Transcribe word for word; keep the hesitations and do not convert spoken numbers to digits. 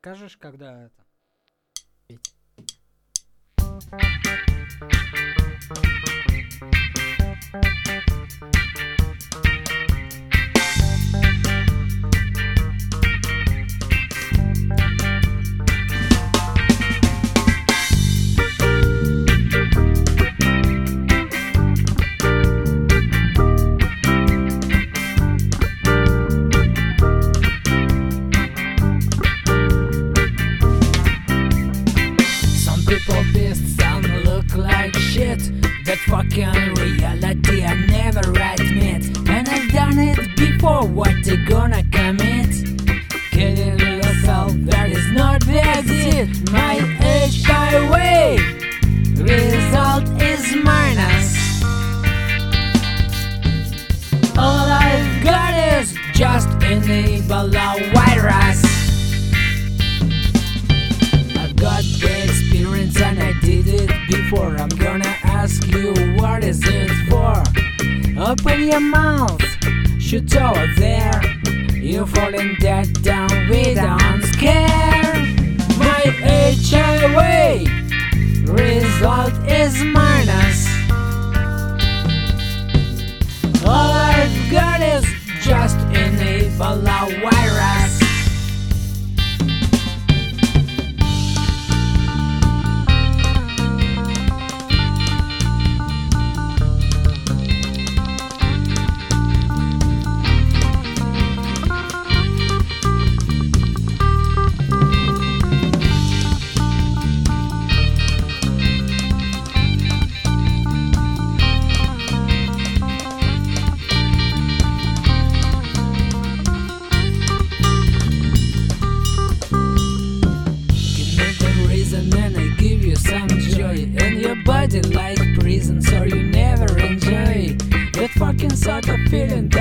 покажешь, когда это петь? People beasts and look like shit. That fucking reality I never admit. And I've done it before, what they gonna commit? Killing yourself, that is not that's it. My H highway result is minus. All I've got is just enable a virus. Got the experience and I did it before. I'm gonna ask you, what is it for? Open your mouth, shoot over there. You're falling dead down, we don't scare. My H I V result is minus. All I've got is just enable a virus. And I give you some joy in your body like prison, so you never enjoy that fucking sort of feeling